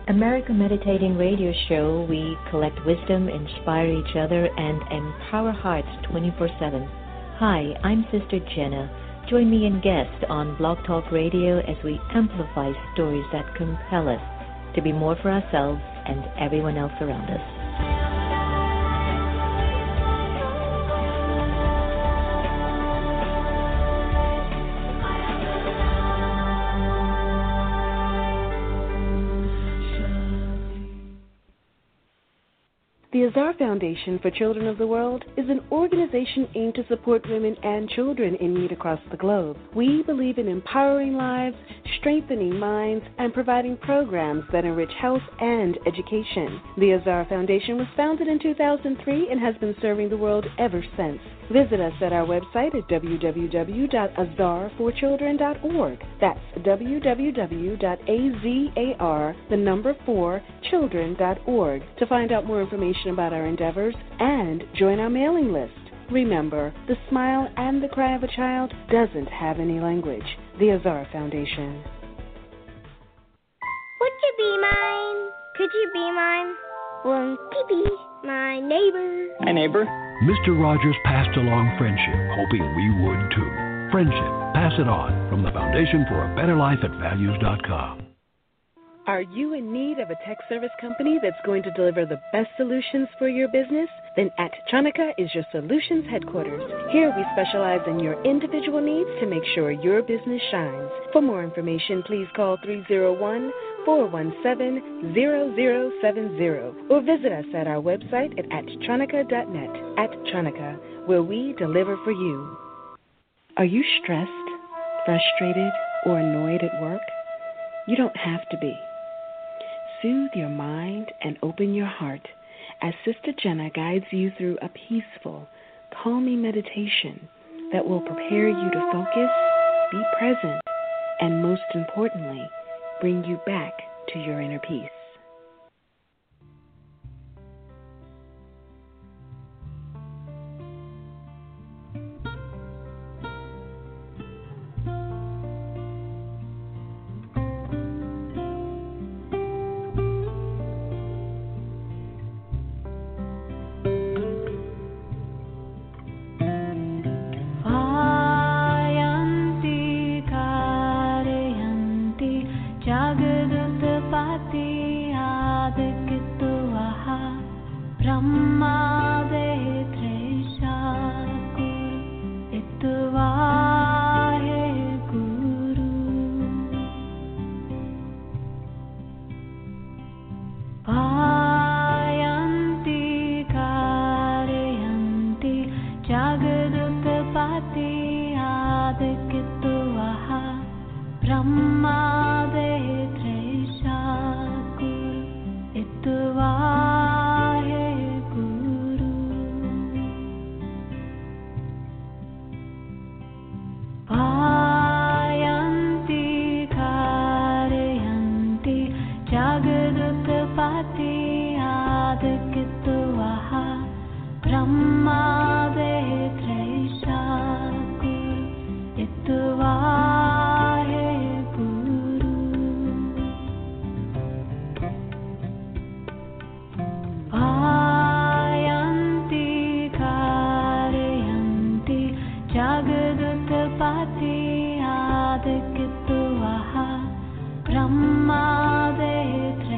America Meditating Radio Show, we collect wisdom, inspire each other, and empower hearts 24/7. Hi, I'm Sister Jenna. Join me and guests on Blog Talk Radio as we amplify stories that compel us to be more for ourselves and everyone else around us. The Azar Foundation for Children of the World is an organization aimed to support women and children in need across the globe. We believe in empowering lives, strengthening minds, and providing programs that enrich health and education. The Azar Foundation was founded in 2003 and has been serving the world ever since. Visit us at our website at www.azar4children.org. That's www.azar4children.org to find out more information about our endeavors and join our mailing list. Remember, the smile and the cry of a child doesn't have any language. The Azar Foundation. Would you be mine? Could you be mine? Won't you be my neighbor? Hi, neighbor. Mr. Rogers passed along friendship, hoping we would too. Friendship, pass it on, from the Foundation for a Better Life at Values.com. Are you in need of a tech service company that's going to deliver the best solutions for your business? Then Attronica is your solutions headquarters. Here we specialize in your individual needs to make sure your business shines. For more information, please call 301-417-0070 or visit us at our website at attronica.net. Attronica, where we deliver for you. Are you stressed, frustrated, or annoyed at work? You don't have to be. Soothe your mind and open your heart as Sister Jenna guides you through a peaceful, calming meditation that will prepare you to focus, be present, and most importantly, bring you back to your inner peace.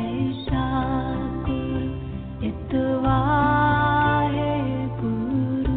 Guru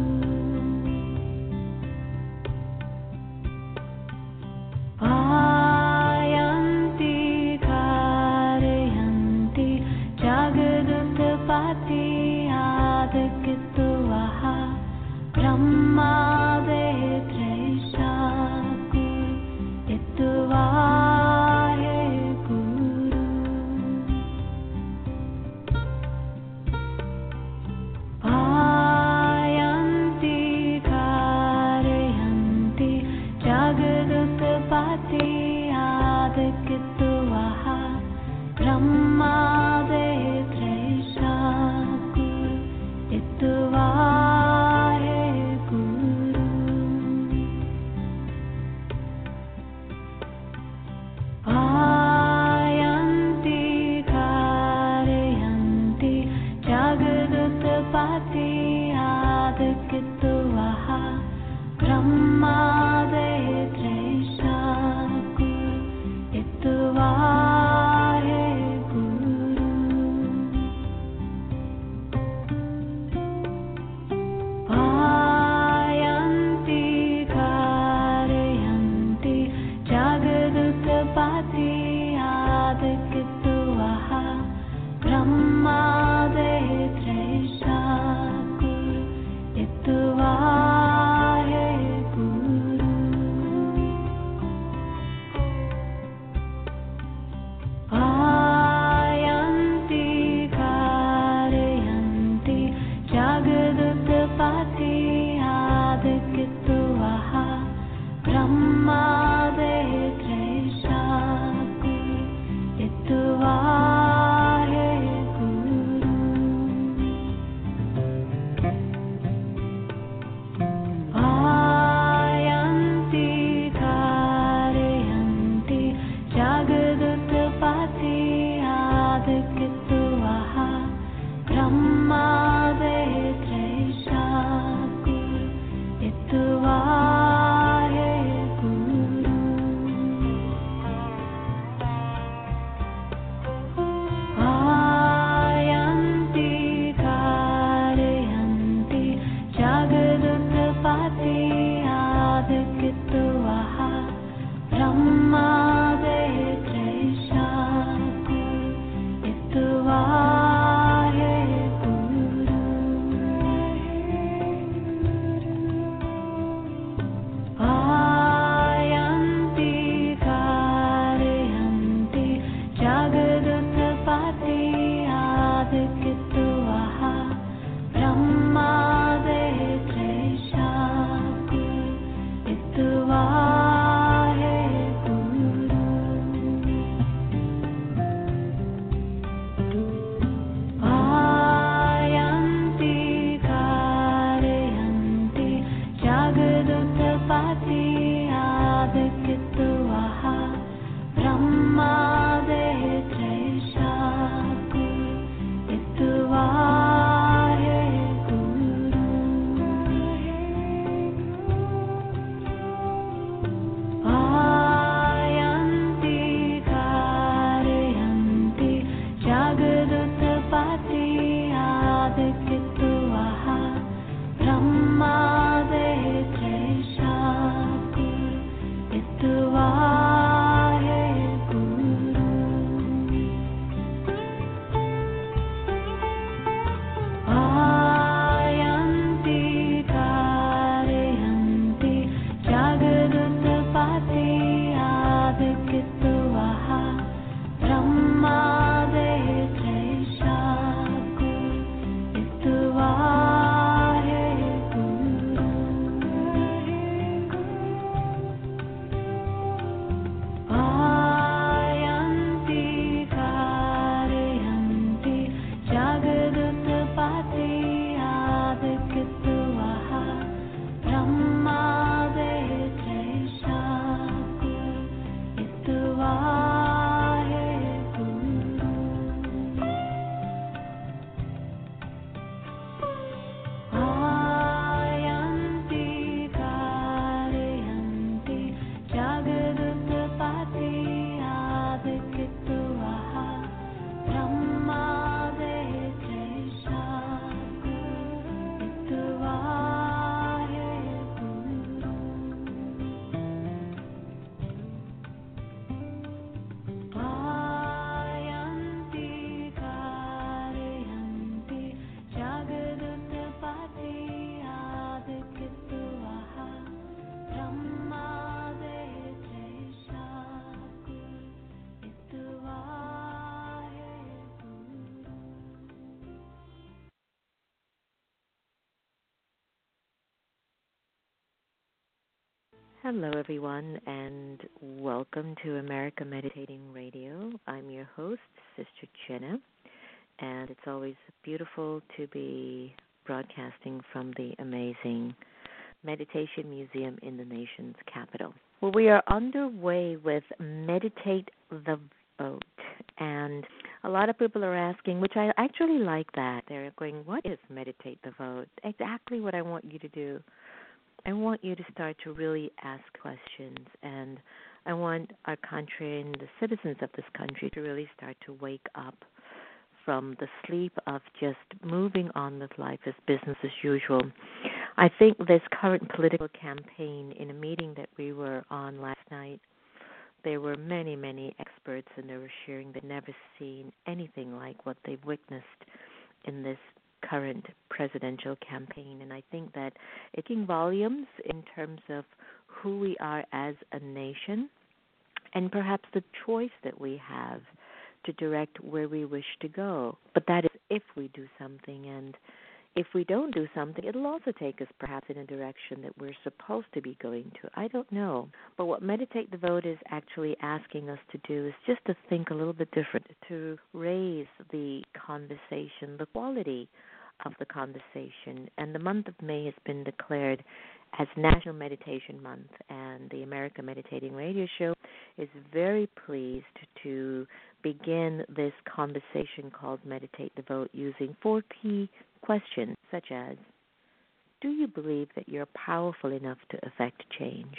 Hello, everyone, and welcome to America Meditating Radio. I'm your host, Sister Jenna, and it's always beautiful to be broadcasting from the amazing Meditation Museum in the nation's capital. Well, we are underway with Meditate the Vote, and a lot of people are asking, which I actually like that. They're going, what is Meditate the Vote? Exactly what I want you to do. I want you to start to really ask questions, and I want our country and the citizens of this country to really start to wake up from the sleep of just moving on with life as business as usual. I think this current political campaign, in a meeting that we were on last night, there were many, many experts, and they were sharing they've never seen anything like what they've witnessed in this current presidential campaign. And I think that it's speaking volumes in terms of who we are as a nation and perhaps the choice that we have to direct where we wish to go. But that is if we do something, and if we don't do something, it'll also take us perhaps in a direction that we're supposed to be going to. I don't know. But what Meditate the Vote is actually asking us to do is just to think a little bit different, to raise the conversation, the quality of the conversation. And the month of May has been declared as National Meditation Month, and the America Meditating Radio Show is very pleased to begin this conversation called Meditate the Vote using 4 key questions, such as, do you believe that you're powerful enough to affect change?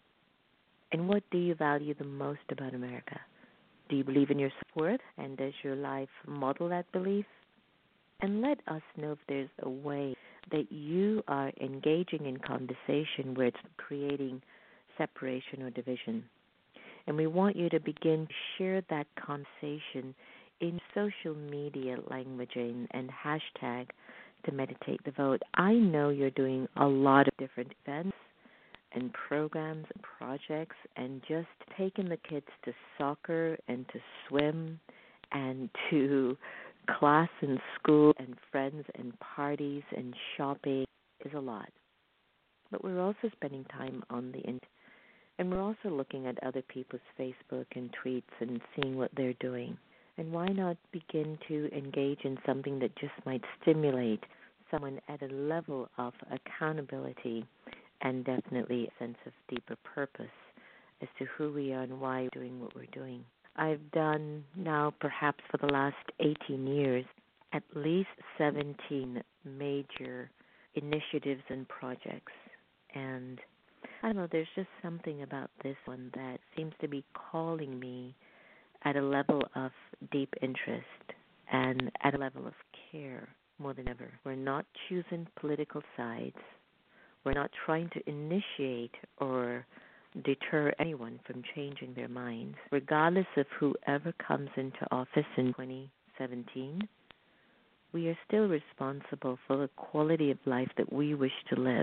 And what do you value the most about America? Do you believe in your self-worth, and does your life model that belief? And let us know if there's a way that you are engaging in conversation where it's creating separation or division. And we want you to begin to share that conversation in social media languaging and hashtag to Meditate the Vote. I know you're doing a lot of different events and programs and projects, and just taking the kids to soccer and to swim and to class and school and friends and parties and shopping is a lot. But we're also spending time on the internet, and we're also looking at other people's Facebook and tweets and seeing what they're doing. And why not begin to engage in something that just might stimulate someone at a level of accountability and definitely a sense of deeper purpose as to who we are and why we're doing what we're doing. I've done now perhaps for the last 18 years at least 17 major initiatives and projects. And I don't know, there's just something about this one that seems to be calling me at a level of deep interest and at a level of care more than ever. We're not choosing political sides. We're not trying to initiate or deter anyone from changing their minds. Regardless of whoever comes into office in 2017, we are still responsible for the quality of life that we wish to live.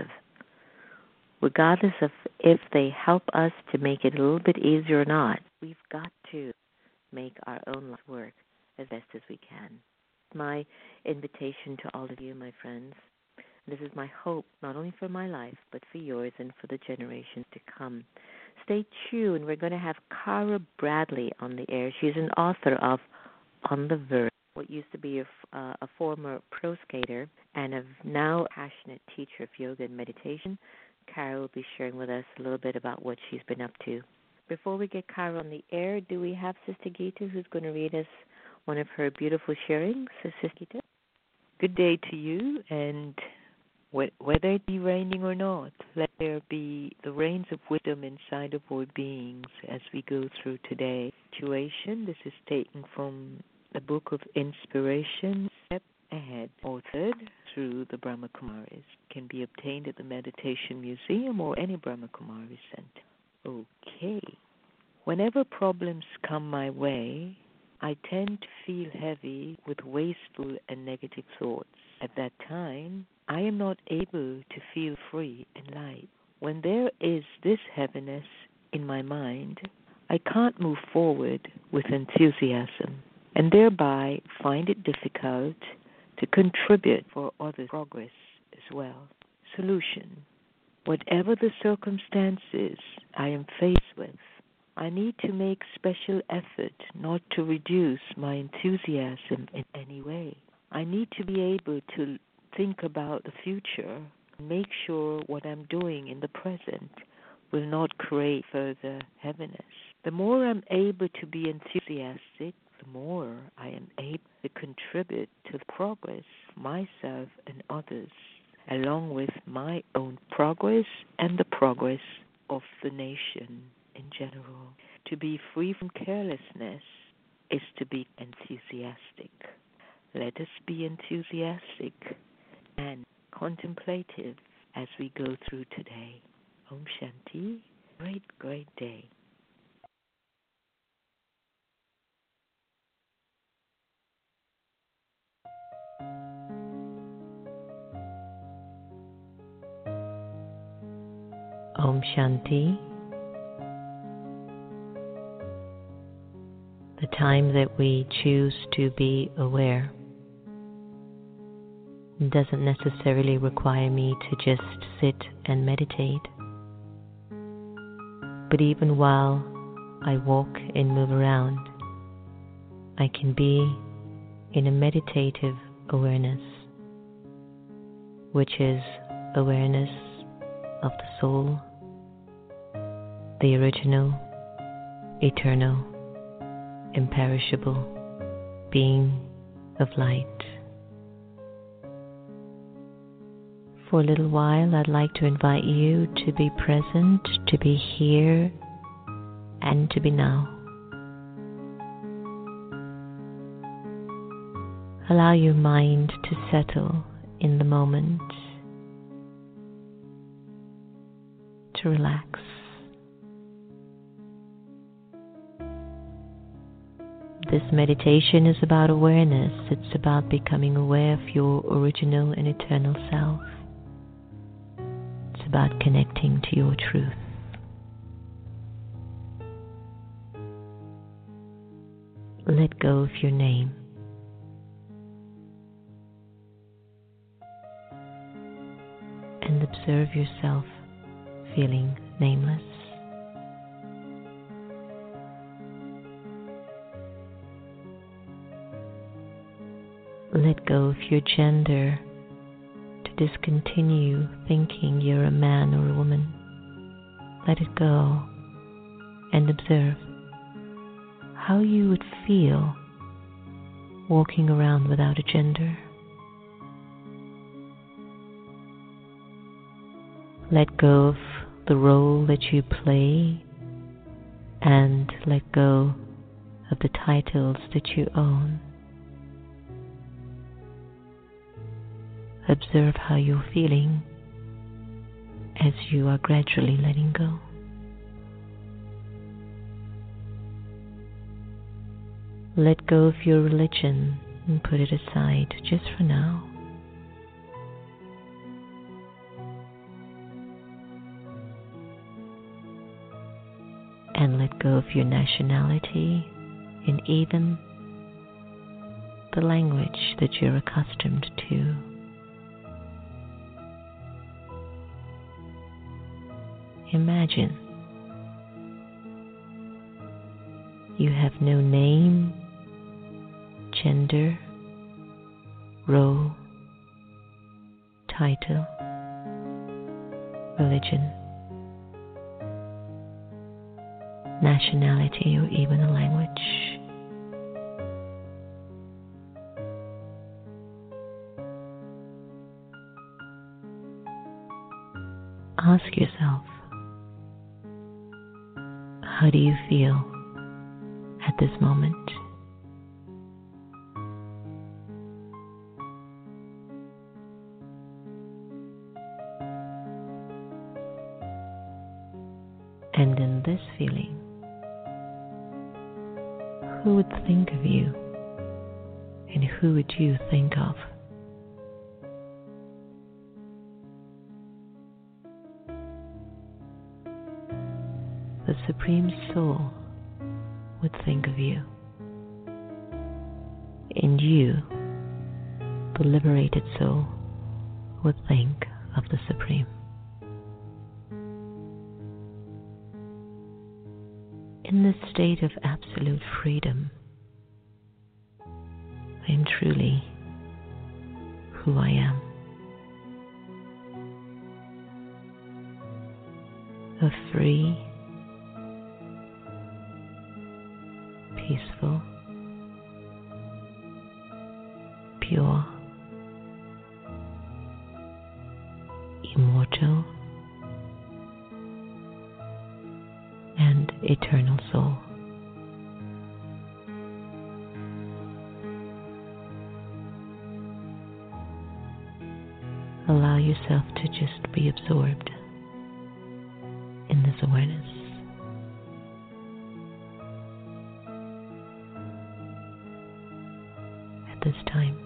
Regardless of if they help us to make it a little bit easier or not, we've got to make our own life work as best as we can. My invitation to all of you, my friends, this is my hope, not only for my life, but for yours and for the generations to come. Stay tuned. We're going to have Cara Bradley on the air. She's an author of On the Verge, what used to be a former pro skater and a now passionate teacher of yoga and meditation. Cara will be sharing with us a little bit about what she's been up to. Before we get Cara on the air, do we have Sister Gita who's going to read us one of her beautiful sharings? So, Sister Gita? Good day to you, and whether it be raining or not, let there be the rains of wisdom inside of our beings as we go through today's situation. This is taken from the Book of Inspiration, Step Ahead, authored through the Brahma Kumaris. Can be obtained at the Meditation Museum or any Brahma Kumaris center. Okay. Whenever problems come my way, I tend to feel heavy with wasteful and negative thoughts. At that time, I am not able to feel free and light. When there is this heaviness in my mind, I can't move forward with enthusiasm, and thereby find it difficult to contribute for others' progress as well. Solution. whatever the circumstances I am faced with, I need to make special effort not to reduce my enthusiasm in any way. I need to be able to think about the future, make sure what I'm doing in the present will not create further heaviness. The more I'm able to be enthusiastic, the more I am able to contribute to the progress of myself and others, along with my own progress and the progress of the nation in general. To be free from carelessness is to be enthusiastic. Let us be enthusiastic and contemplative as we go through today. Om Shanti. Great, great day. Om Shanti. The time that we choose to be aware doesn't necessarily require me to just sit and meditate. But even while I walk and move around, I can be in a meditative awareness, which is awareness of the soul, the original, eternal, imperishable being of light. For a little while, I'd like to invite you to be present, to be here, and to be now. Allow your mind to settle in the moment, to relax. This meditation is about awareness. It's about becoming aware of your original and eternal self. It's about connecting to your truth. Let go of your name. And observe yourself feeling nameless. Let go of your gender, to discontinue thinking you're a man or a woman. Let it go and observe how you would feel walking around without a gender. Let go of the role that you play and let go of the titles that you own. Observe how you're feeling as you are gradually letting go. Let go of your religion and put it aside just for now. And let go of your nationality and even the language that you're accustomed to. Imagine you have no name, gender, role, title, religion, nationality, or even a language. Ask yourself, how do you feel at this moment? And in this feeling, who would think of you and who would you think of? The Supreme Soul would think of you, and you, the liberated soul, would think of the Supreme. in this state of absolute freedom. I am truly who I am. A free, peaceful, pure, immortal, and eternal soul. Allow yourself to just be absorbed in this awareness. At this time.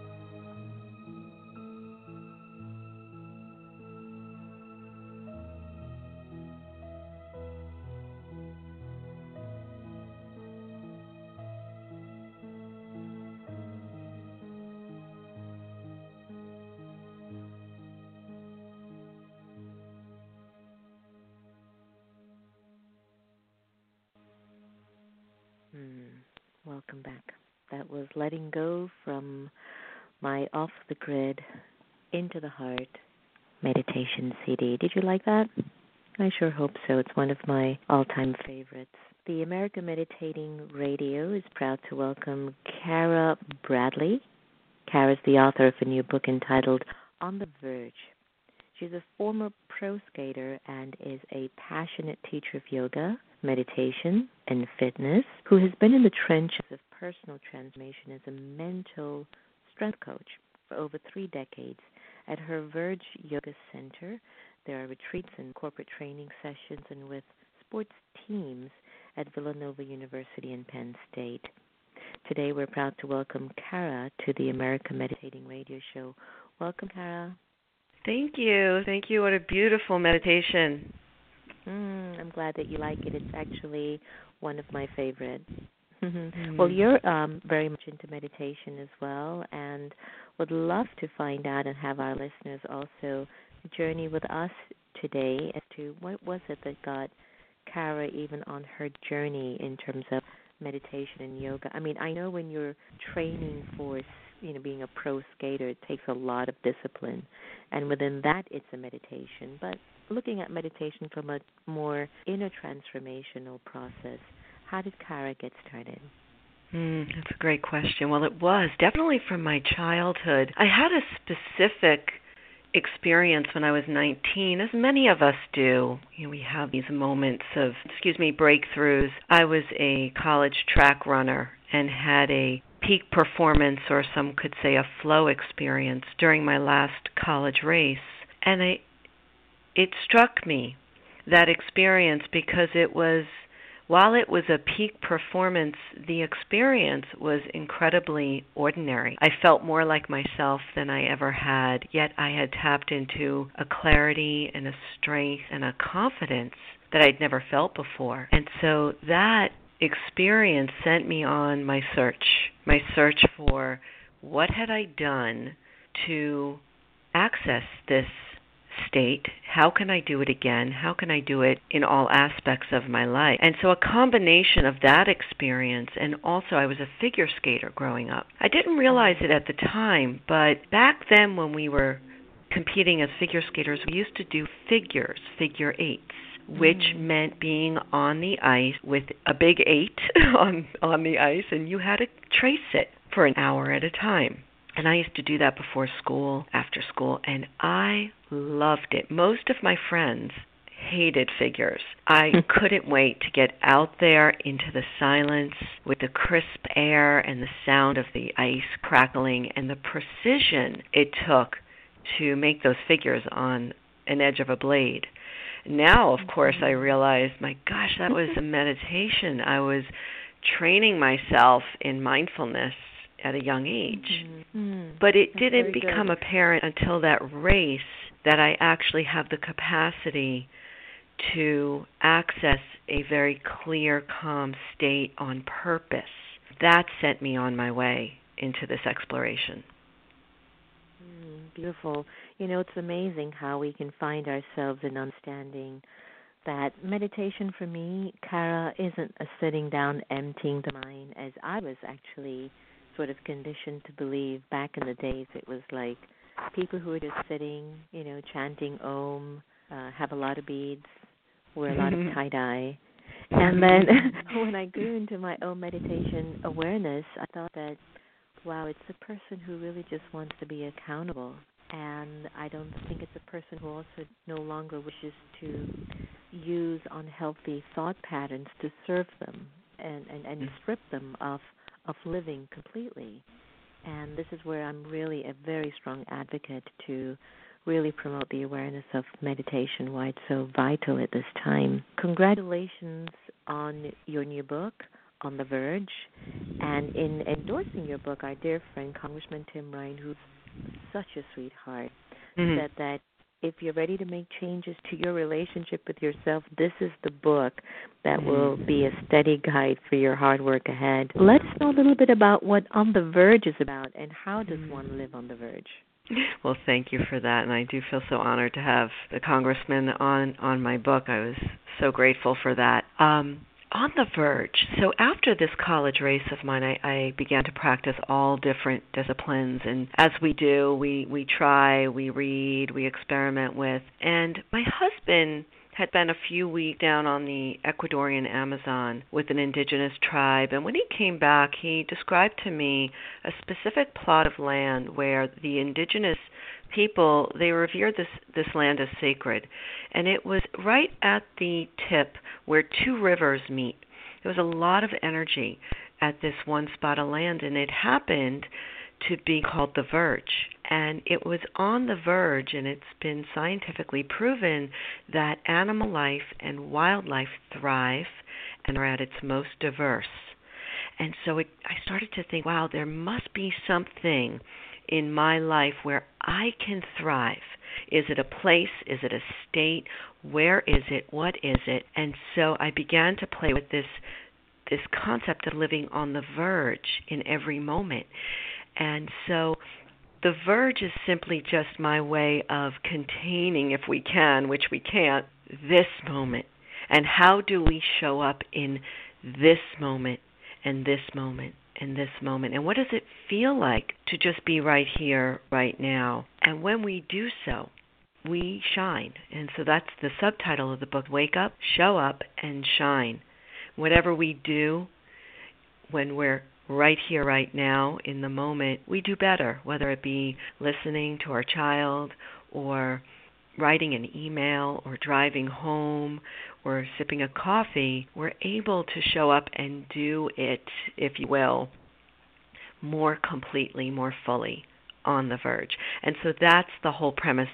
Welcome back. That was Letting Go from my Off the Grid, Into the Heart meditation CD. Did you like that? I sure hope so. It's one of my all-time favorites. The American Meditating Radio is proud to welcome Cara Bradley. Cara's the author of a new book entitled On the Verge. She's a former pro skater and is a passionate teacher of yoga, meditation, and fitness, who has been in the trenches of personal transformation as a mental strength coach for over 3 decades. At her Verge Yoga Center, there are retreats and corporate training sessions and with sports teams at Villanova University and Penn State. Today, we're proud to welcome Cara to the American Meditating Radio Show. Welcome, Cara. Thank you. Thank you. What a beautiful meditation. I'm glad that you like it. It's actually one of my favorites. Well, you're very much into meditation as well, and would love to find out and have our listeners also journey with us today as to what was it that got Cara even on her journey in terms of meditation and yoga. I mean, I know when you're training for, being a pro skater, it takes a lot of discipline, and within that, it's a meditation. But looking at meditation from a more inner transformational process, how did Cara get started? That's a great question. Well, it was definitely from my childhood. I had a specific experience when I was 19, as many of us do. We have these moments of, breakthroughs. I was a college track runner and had a peak performance, or some could say a flow experience, during my last college race. And it struck me, that experience, because while it was a peak performance, the experience was incredibly ordinary. I felt more like myself than I ever had, yet I had tapped into a clarity and a strength and a confidence that I'd never felt before. And so that experience sent me on my search for what had I done to access this state. How can I do it again? How can I do it in all aspects of my life? And so a combination of that experience, and also I was a figure skater growing up. I didn't realize it at the time, but back then when we were competing as figure skaters, we used to do figures, figure eights, which meant being on the ice with a big 8 on the ice, and you had to trace it for an hour at a time. And I used to do that before school, after school, and I loved it. Most of my friends hated figures. I couldn't wait to get out there into the silence with the crisp air and the sound of the ice crackling and the precision it took to make those figures on an edge of a blade. Now, of course, I realize, my gosh, that was a meditation. I was training myself in mindfulness at a young age. But it didn't become apparent until that race that I actually have the capacity to access a very clear, calm state on purpose. That sent me on my way into this exploration. Beautiful. It's amazing how we can find ourselves in understanding that meditation for me, Kara, isn't a sitting down, emptying the mind, as I was actually sort of conditioned to believe back in the days. It was like people who were just sitting, chanting Om, have a lot of beads, wear a lot of tie-dye. And then when I grew into my own meditation awareness, I thought that, wow, it's a person who really just wants to be accountable. And I don't think it's a person who also no longer wishes to use unhealthy thought patterns to serve them and strip them of living completely. And this is where I'm really a very strong advocate to really promote the awareness of meditation, why it's so vital at this time. Congratulations on your new book, On the Verge. And in endorsing your book, our dear friend, Congressman Tim Ryan, who's such a sweetheart, said that if you're ready to make changes to your relationship with yourself, this is the book that will be a steady guide for your hard work ahead. Let us know a little bit about what On the Verge is about and how does one live on the verge. Well, thank you for that, and I do feel so honored to have the congressman on my book. I was so grateful for that. On the Verge. So after this college race of mine, I began to practice all different disciplines, and as we do, we try, we read, we experiment with. And my husband had been a few weeks down on the Ecuadorian Amazon with an indigenous tribe, and when he came back, he described to me a specific plot of land where the indigenous people, they revered this land as sacred, and it was right at the tip where two rivers meet. There was a lot of energy at this one spot of land, and it happened to be called the Verge. And it was on the verge, and it's been scientifically proven that animal life and wildlife thrive and are at its most diverse. And so I started to think, wow, there must be something in my life where I can thrive. Is it a place? Is it a state? Where is it? What is it? And so I began to play with this concept of living on the verge in every moment. And so the verge is simply just my way of containing, if we can, which we can't, this moment. And how do we show up in this moment and this moment and this moment? And what does it feel like to just be right here, right now? And when we do so, we shine. And so that's the subtitle of the book, Wake Up, Show Up, and Shine. Whatever we do when we're right here, right now, in the moment, we do better, whether it be listening to our child or writing an email or driving home or sipping a coffee. We're able to show up and do it, if you will, more completely, more fully on the verge. And so that's the whole premise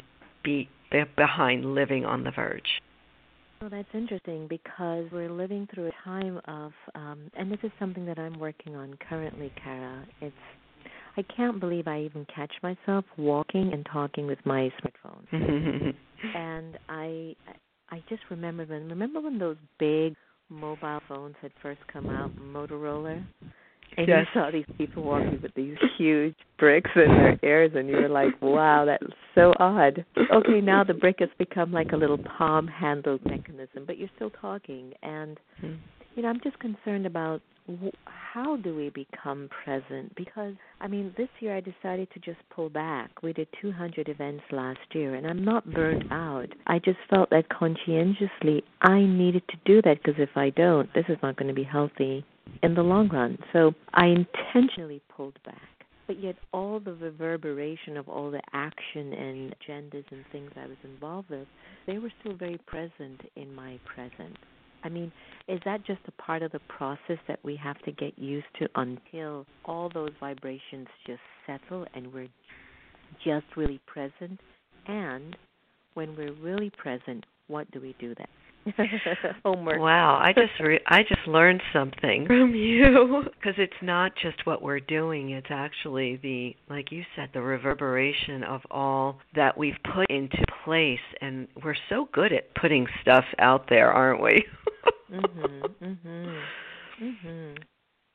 behind living on the verge. Well, that's interesting because we're living through a time of, and this is something that I'm working on currently, Kara. I can't believe I even catch myself walking and talking with my smartphone. And I just remember when those big mobile phones had first come out, Motorola, and you saw these people walking with these huge bricks in their ears, and you were like, wow, that's so odd. Okay, now the brick has become like a little palm-handled mechanism, but you're still talking. And, I'm just concerned about how do we become present? Because, this year I decided to just pull back. We did 200 events last year, and I'm not burnt out. I just felt that conscientiously I needed to do that because if I don't, this is not going to be healthy in the long run. So I intentionally pulled back. But yet all the reverberation of all the action and agendas and things I was involved with, they were still very present in my present. Is that just a part of the process that we have to get used to until all those vibrations just settle and we're just really present? And when we're really present, what do we do then? Homework. Wow, I just learned something from you because it's not just what we're doing, it's actually like you said, the reverberation of all that we've put into place, and we're so good at putting stuff out there, aren't we?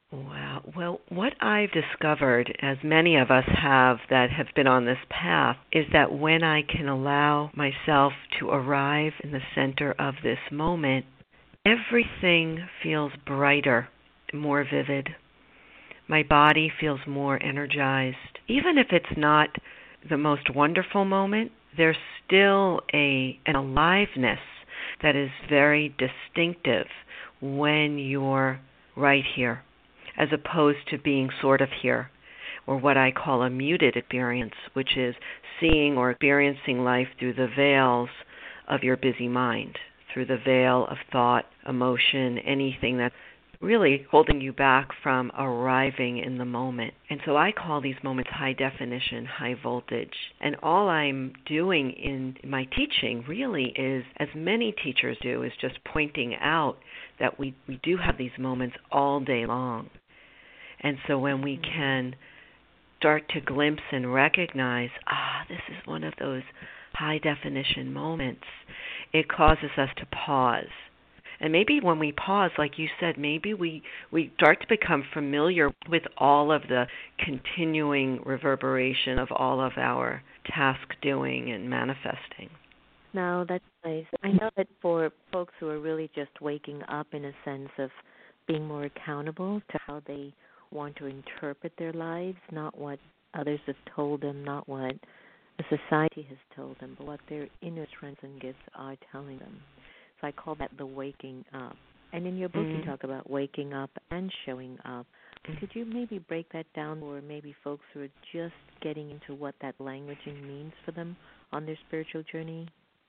Wow. Well, what I've discovered, as many of us have that have been on this path, is that when I can allow myself to arrive in the center of this moment, everything feels brighter, more vivid. My body feels more energized. Even if it's not the most wonderful moment, there's still an aliveness that is very distinctive when you're right here, as opposed to being sort of here, or what I call a muted experience, which is seeing or experiencing life through the veils of your busy mind, through the veil of thought, emotion, anything that's really holding you back from arriving in the moment. And so I call these moments high definition, high voltage. And all I'm doing in my teaching really is, as many teachers do, is just pointing out that we do have these moments all day long. And so when we can start to glimpse and recognize, this is one of those high definition moments, it causes us to pause. And maybe when we pause, like you said, maybe we start to become familiar with all of the continuing reverberation of all of our task doing and manifesting. No, that's nice. I know that for folks who are really just waking up in a sense of being more accountable to how they want to interpret their lives, not what others have told them, not what the society has told them, but what their inner strengths and gifts are telling them. So I call that the waking up. And in your book you talk about waking up and showing up. Could you maybe break that down for maybe folks who are just getting into what that languaging means for them on their spiritual journey?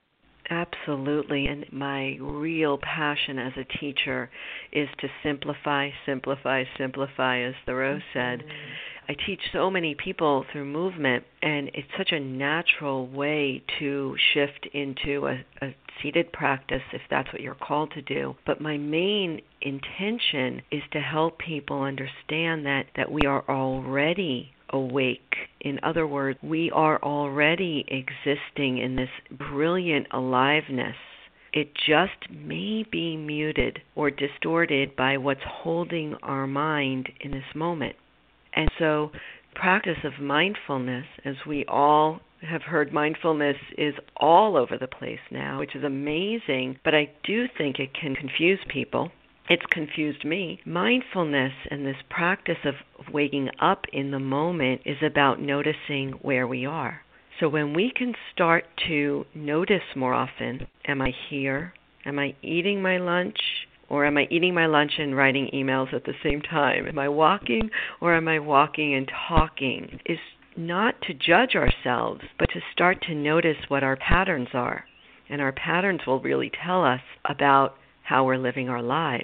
Absolutely. And my real passion as a teacher is to simplify, simplify, simplify, as Thoreau said. I teach so many people through movement, and it's such a natural way to shift into a seated practice if that's what you're called to do. But my main intention is to help people understand that we are already awake. In other words, we are already existing in this brilliant aliveness. It just may be muted or distorted by what's holding our mind in this moment. And so practice of mindfulness, as we all have heard, mindfulness is all over the place now, which is amazing, but I do think it can confuse people. It's confused me. Mindfulness and this practice of waking up in the moment is about noticing where we are. So when we can start to notice more often, am I here? Am I eating my lunch? Or am I eating my lunch and writing emails at the same time? Am I walking or am I walking and talking? Is not to judge ourselves, but to start to notice what our patterns are. And our patterns will really tell us about how we're living our lives.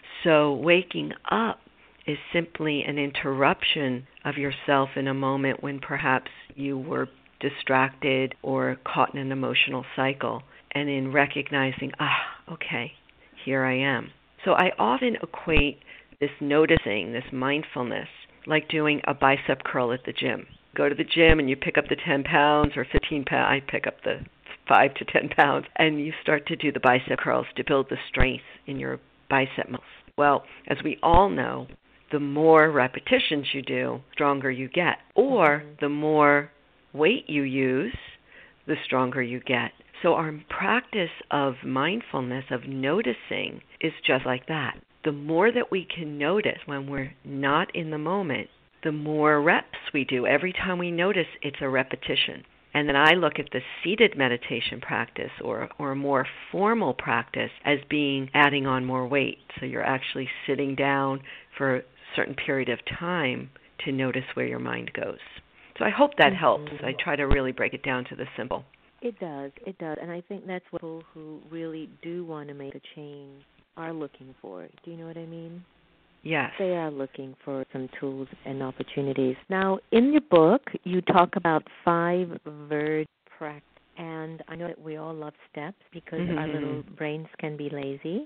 So waking up is simply an interruption of yourself in a moment when perhaps you were distracted or caught in an emotional cycle. And in recognizing, okay, here I am. So I often equate this noticing, this mindfulness, like doing a bicep curl at the gym. Go to the gym and you pick up the 10 pounds or 15 pounds. I pick up the 5 to 10 pounds, and you start to do the bicep curls to build the strength in your bicep muscles. Well, as we all know, the more repetitions you do, the stronger you get. Or the more weight you use, the stronger you get. So our practice of mindfulness, of noticing, is just like that. The more that we can notice when we're not in the moment, the more reps we do. Every time we notice, it's a repetition. And then I look at the seated meditation practice or a more formal practice as being adding on more weight. So you're actually sitting down for a certain period of time to notice where your mind goes. So I hope that helps. I try to really break it down to the simple. It does. And I think that's what people who really do want to make a change are looking for. Do you know what I mean? Yes. They are looking for some tools and opportunities. Now, in your book, you talk about 5 verge practice. And I know that we all love steps because our little brains can be lazy.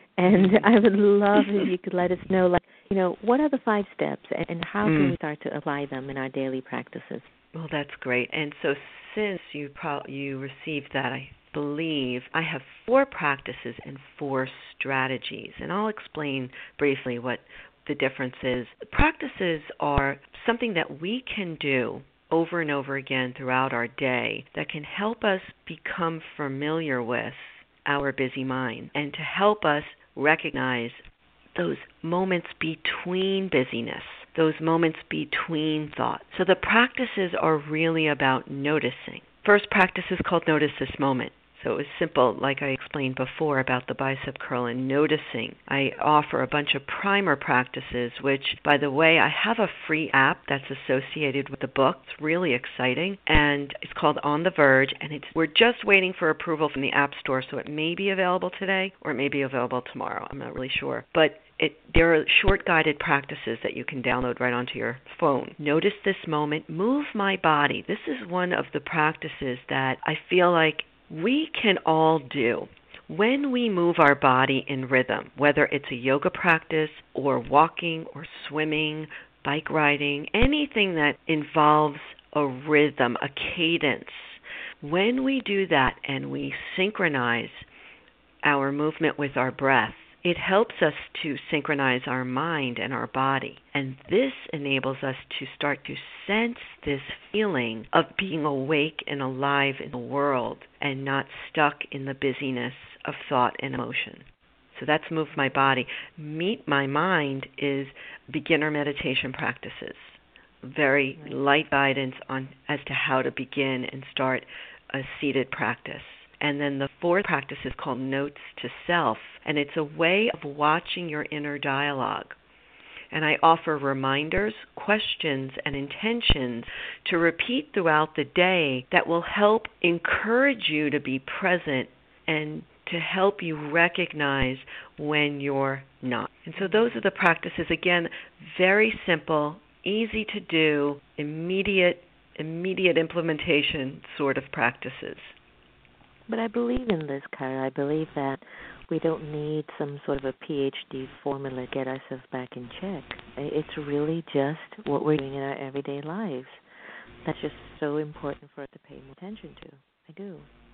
And I would love if you could let us know, what are the 5 steps and how can we start to apply them in our daily practices? Well, that's great. And so since you received that, I believe I have 4 practices and 4 strategies. And I'll explain briefly what the difference is practices are something that we can do over and over again throughout our day that can help us become familiar with our busy mind and to help us recognize those moments between busyness, those moments between thoughts. So the practices are really about noticing. First practice is called Notice This Moment. So it was simple, like I explained before about the bicep curl and noticing. I offer a bunch of primer practices, which, by the way, I have a free app that's associated with the book. It's really exciting, and it's called On the Verge, and we're just waiting for approval from the App Store, so it may be available today or it may be available tomorrow. I'm not really sure. But there are short guided practices that you can download right onto your phone. Notice this moment, move my body. This is one of the practices that I feel like we can all do. When we move our body in rhythm, whether it's a yoga practice or walking or swimming, bike riding, anything that involves a rhythm, a cadence, when we do that and we synchronize our movement with our breath, it helps us to synchronize our mind and our body. And this enables us to start to sense this feeling of being awake and alive in the world and not stuck in the busyness of thought and emotion. So that's Move My Body. Meet My Mind is beginner meditation practices. Very light guidance on as to how to begin and start a seated practice. And then the fourth practice is called Notes to Self, and it's a way of watching your inner dialogue. And I offer reminders, questions, and intentions to repeat throughout the day that will help encourage you to be present and to help you recognize when you're not. And so those are the practices. Again, very simple, easy to do, immediate implementation sort of practices. But I believe in this, Kara. I believe that we don't need some sort of a PhD formula to get ourselves back in check. It's really just what we're doing in our everyday lives. That's just so important for us to pay more attention to. I do.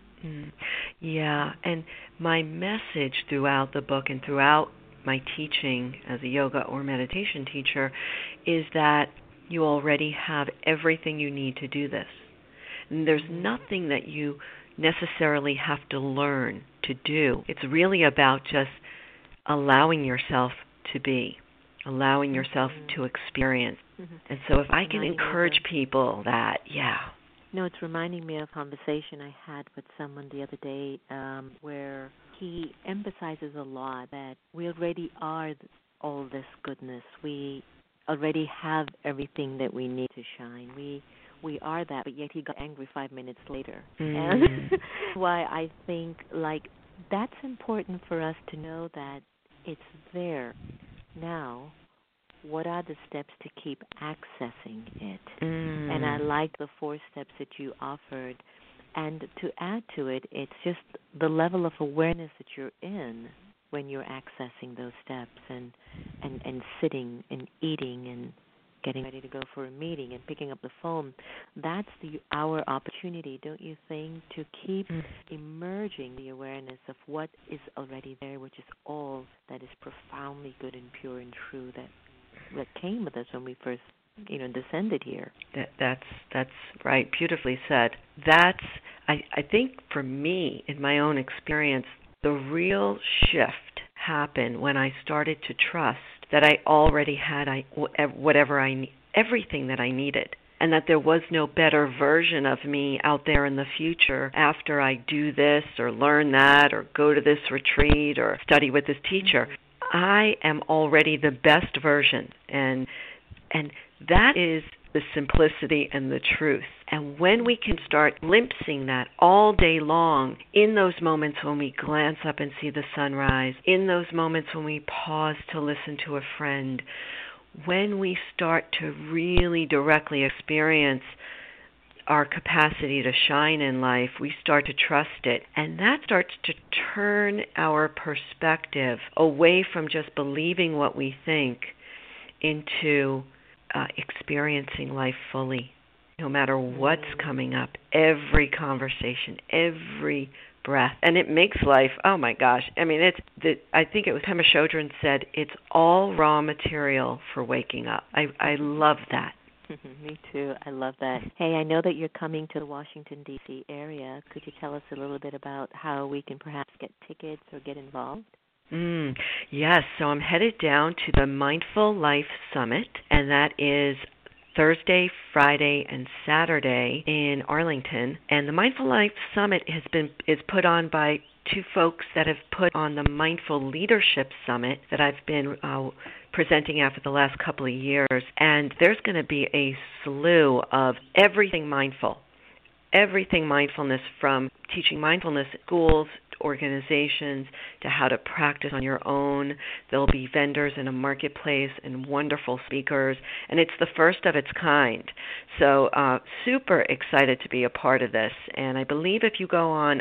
Yeah, and my message throughout the book and throughout my teaching as a yoga or meditation teacher is that you already have everything you need to do this. And there's nothing that you necessarily have to learn to do. It's really about just allowing yourself to be, allowing yourself to experience. And so if I can encourage people that, No, it's reminding me of a conversation I had with someone the other day where he emphasizes a lot that we already are all this goodness. We already have everything that we need to shine. We are that, but yet he got angry 5 minutes later. And why I think, that's important for us to know that it's there. Now, what are the steps to keep accessing it? And I like the 4 steps that you offered. And to add to it, it's just the level of awareness that you're in when you're accessing those steps and sitting and eating and getting ready to go for a meeting and picking up the phone. That's our opportunity, don't you think, to keep emerging the awareness of what is already there, which is all that is profoundly good and pure and true that came with us when we first, descended here. That's right. Beautifully said. I think for me, in my own experience, the real shift happened when I started to trust that I already had everything that I needed, and that there was no better version of me out there in the future after I do this or learn that or go to this retreat or study with this teacher. I am already the best version, and that is the simplicity and the truth. And when we can start glimpsing that all day long, in those moments when we glance up and see the sunrise, in those moments when we pause to listen to a friend, when we start to really directly experience our capacity to shine in life, we start to trust it. And that starts to turn our perspective away from just believing what we think into experiencing life fully. No matter what's coming up, every conversation, every breath. And it makes life, oh my gosh. I mean, I think it was Pema Chodron said, it's all raw material for waking up. I love that. Me too. I love that. Hey, I know that you're coming to the Washington, D.C. area. Could you tell us a little bit about how we can perhaps get tickets or get involved? Yes, so I'm headed down to the Mindful Life Summit, and that is Thursday, Friday, and Saturday in Arlington. And the Mindful Life Summit is put on by two folks that have put on the Mindful Leadership Summit that I've been presenting at for the last couple of years. And there's going to be a slew of everything mindful. Everything mindfulness, from teaching mindfulness at schools, organizations, to how to practice on your own. There'll be vendors in a marketplace and wonderful speakers, and it's the first of its kind. So super excited to be a part of this. And I believe if you go on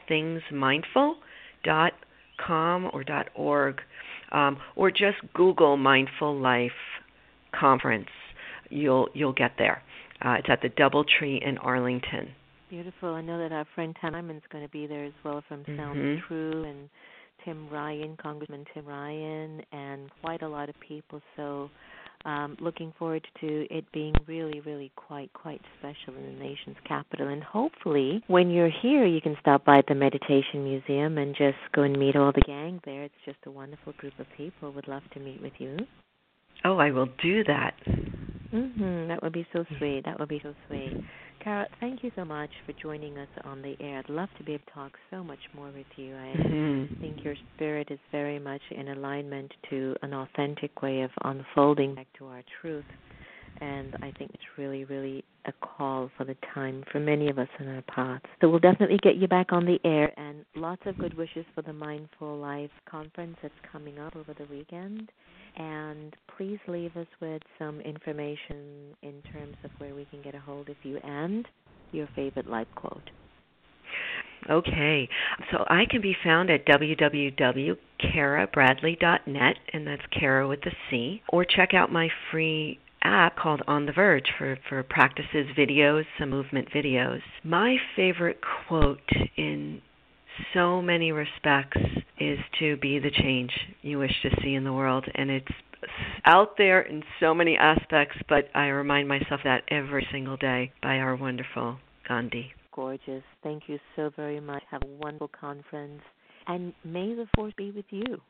allthingsmindful.com or .org, or just Google Mindful Life Conference, you'll get there. It's at the DoubleTree in Arlington. Beautiful. I know that our friend Tom Lyman's going to be there as well from Sound True, and Tim Ryan, Congressman Tim Ryan, and quite a lot of people. So looking forward to it being really, really quite special in the nation's capital. And hopefully when you're here, you can stop by the Meditation Museum and just go and meet all the gang there. It's just a wonderful group of people. Would love to meet with you. Oh, I will do that. That would be so sweet. That would be so sweet. Cara, thank you so much for joining us on the air. I'd love to be able to talk so much more with you. I think your spirit is very much in alignment to an authentic way of unfolding back to our truth. And I think it's really, really a call for the time for many of us in our paths. So we'll definitely get you back on the air, and lots of good wishes for the Mindful Life Conference that's coming up over the weekend. And please leave us with some information in terms of where we can get a hold of you and your favorite life quote. Okay. So I can be found at www.carabradley.net, and that's Cara with a C, or check out my free app called On the Verge for practices, videos, some movement videos. My favorite quote in so many respects is to be the change you wish to see in the world, and it's out there in so many aspects, but I remind myself that every single day by our wonderful Gandhi. Gorgeous. Thank you so very much. Have a wonderful conference, and may the force be with you.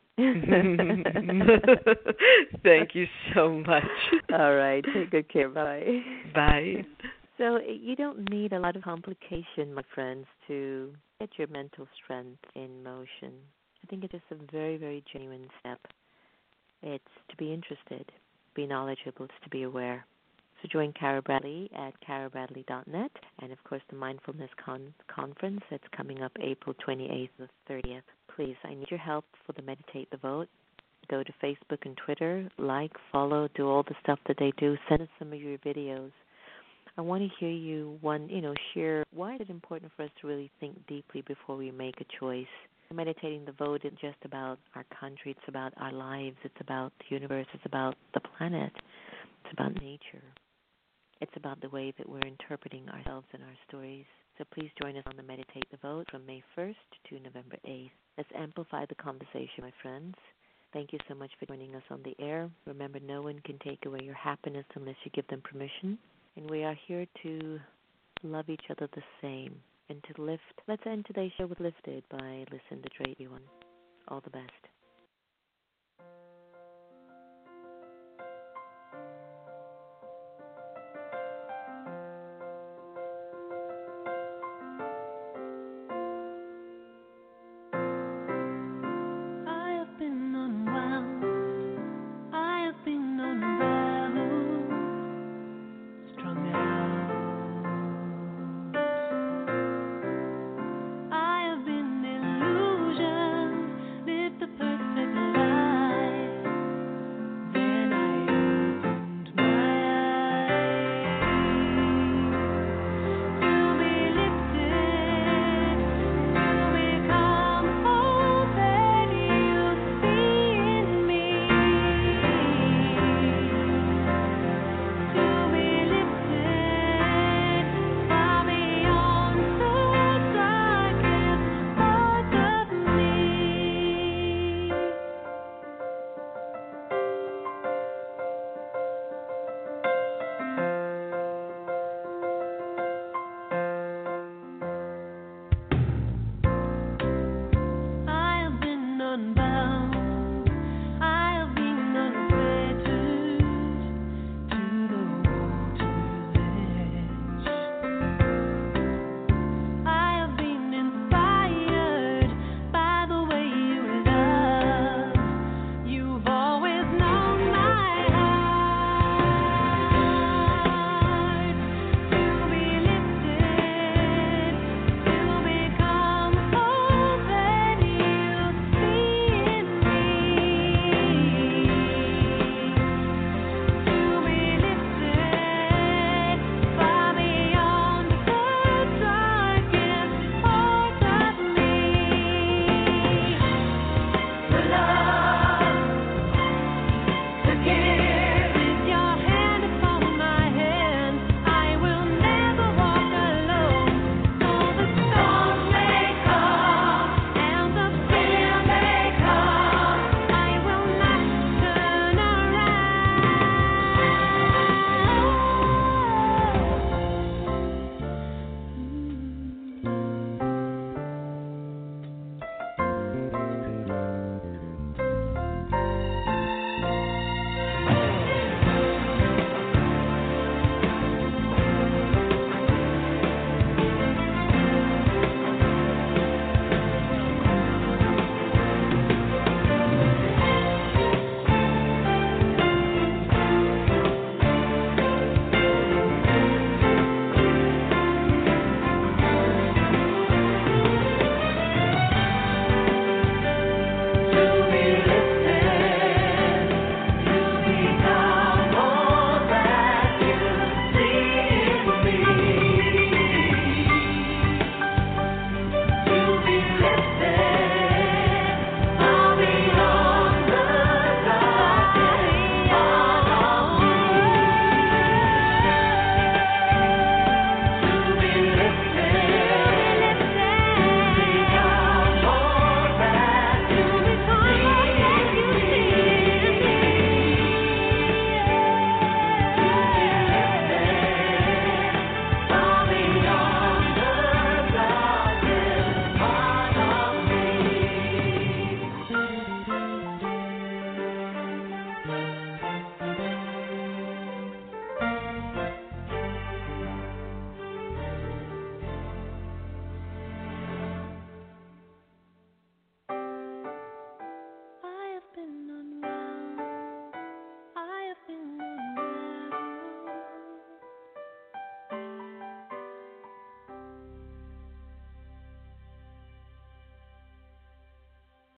Thank you so much. All right. Take good care. Bye. Bye. So you don't need a lot of complication, my friends, to get your mental strength in motion. I think it's just a very, very genuine step. It's to be interested, be knowledgeable, it's to be aware. So join Cara Bradley at carabradley.net, and of course the Mindfulness Conference that's coming up April 28th to 30th. Please, I need your help for the Meditate the Vote. Go to Facebook and Twitter, like, follow, do all the stuff that they do. Send us some of your videos. I want to hear you, share why is it important for us to really think deeply before we make a choice. Meditating the Vote isn't just about our country, it's about our lives, it's about the universe, it's about the planet, it's about nature. It's about the way that we're interpreting ourselves and our stories. So please join us on the Meditate the Vote from May 1st to November 8th. Let's amplify the conversation, my friends. Thank you so much for joining us on the air. Remember, no one can take away your happiness unless you give them permission. And we are here to love each other the same and to lift. Let's end today's show with Lifted by Lucinda Drake. All the best.